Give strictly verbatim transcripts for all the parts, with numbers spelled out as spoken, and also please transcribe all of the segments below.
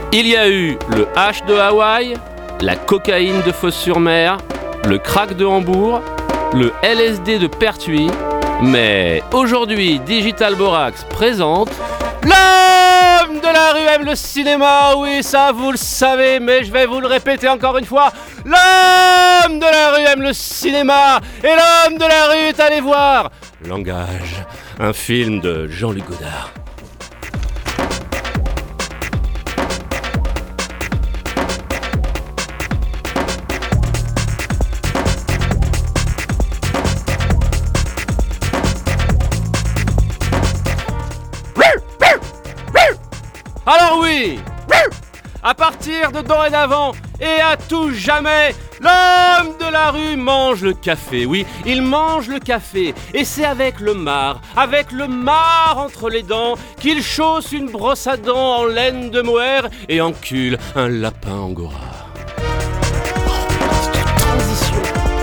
Il y a eu le hash de Hawaï, la cocaïne de Fos-sur-Mer, le crack de Hambourg, le L S D de Pertuis, mais aujourd'hui Digital Borax présente l'homme de la rue aime le cinéma, oui ça vous le savez, mais je vais vous le répéter encore une fois, l'homme de la rue aime le cinéma, et l'homme de la rue est allé voir Langage, un film de Jean-Luc Godard. Alors oui, à partir de dorénavant et à tout jamais, l'homme de la rue mange le café. Oui, il mange le café. Et c'est avec le marc, avec le marc entre les dents, qu'il chausse une brosse à dents en laine de mohair et encule un lapin angora. Transition.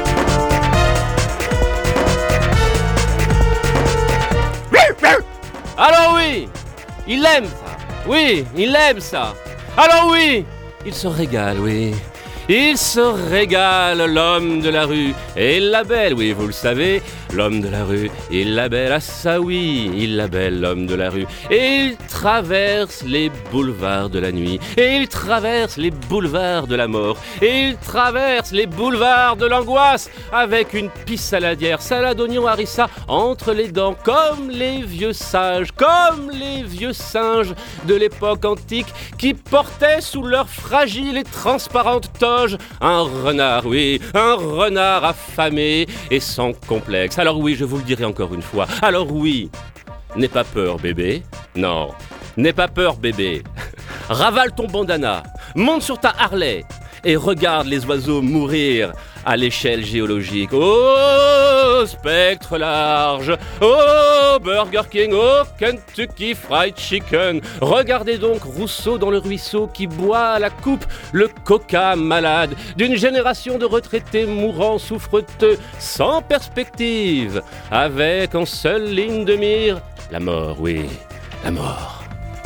Alors oui, il aime ça. Oui, il aime ça. Alors oui, il se régale, oui. Il se régale, l'homme de la rue. Et il la belle, oui, vous le savez, l'homme de la rue. Il la belle, ah ça oui, il la belle, l'homme de la rue. Et il traverse les boulevards de la nuit. Et il traverse les boulevards de la mort. Et il traverse les boulevards de l'angoisse avec une pisse saladière, salade oignon harissa entre les dents, comme les vieux sages, comme les vieux singes de l'époque antique qui portaient sous leur fragile et transparente toge un renard, oui, un renard affamé et sans complexe. Alors oui, je vous le dirai encore une fois. Alors oui, n'aie pas peur, bébé. Non, n'aie pas peur, bébé. Ravale ton bandana, monte sur ta Harley et regarde les oiseaux mourir à l'échelle géologique. Oh, spectre large, oh, Burger King, oh, Kentucky Fried Chicken. Regardez donc Rousseau dans le ruisseau qui boit à la coupe le coca malade d'une génération de retraités mourants souffreteux, sans perspective, avec en seule ligne de mire la mort, oui, la mort.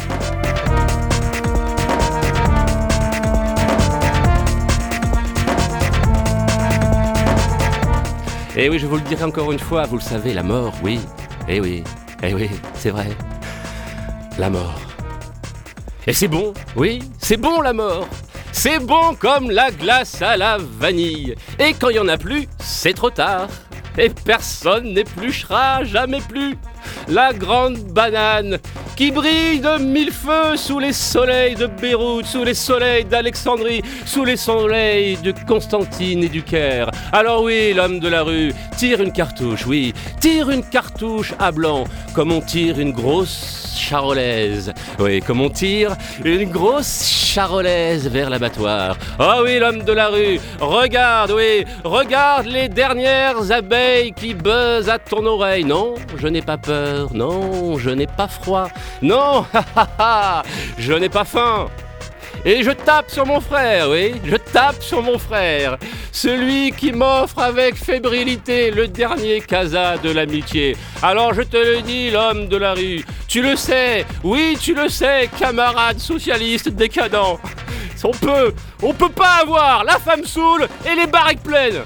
Et oui, je vous le dirai encore une fois, vous le savez, la mort, oui. Eh oui, eh oui, c'est vrai. La mort. Et c'est bon, oui, c'est bon la mort. C'est bon comme la glace à la vanille. Et quand il n'y en a plus, c'est trop tard. Et personne n'épluchera jamais plus la grande banane qui brille de mille feux sous les soleils de Beyrouth, sous les soleils d'Alexandrie, sous les soleils de Constantine et du Caire. Alors oui, l'homme de la rue, tire une cartouche, oui, tire une cartouche à blanc, comme on tire une grosse charolaise. Oui, comme on tire une grosse charolaise vers l'abattoir. Oh oui, l'homme de la rue, regarde, oui, regarde les dernières abeilles qui buzzent à ton oreille. Non, je n'ai pas peur, non, je n'ai pas froid. Non, je n'ai pas faim. Et je tape sur mon frère, oui, je tape sur mon frère, celui qui m'offre avec fébrilité le dernier casa de l'amitié. Alors je te le dis, l'homme de la rue, tu le sais, oui, tu le sais, camarade socialiste décadent. On peut, on peut pas avoir la femme saoule et les baraques pleines.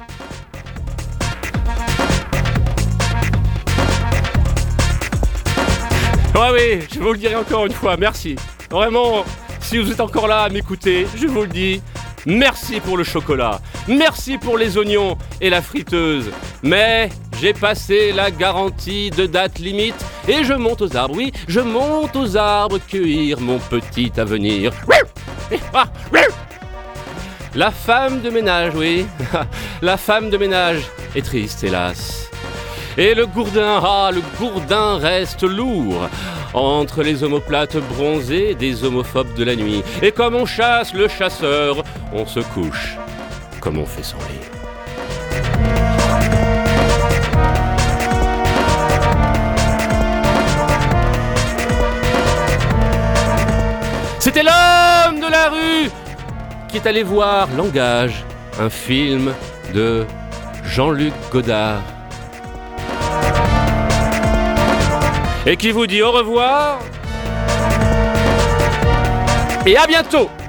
Ouais, oui, je vous le dirai encore une fois, merci. Vraiment, si vous êtes encore là à m'écouter, je vous le dis, merci pour le chocolat, merci pour les oignons et la friteuse. Mais j'ai passé la garantie de date limite et je monte aux arbres, oui, je monte aux arbres cueillir mon petit avenir. La femme de ménage, oui, la femme de ménage est triste, hélas. Et le gourdin, ah, le gourdin reste lourd entre les omoplates bronzées des homophobes de la nuit. Et comme on chasse le chasseur, on se couche comme on fait son lit. C'était l'homme de la rue qui est allé voir Langage, un film de Jean-Luc Godard. Et qui vous dit au revoir et à bientôt.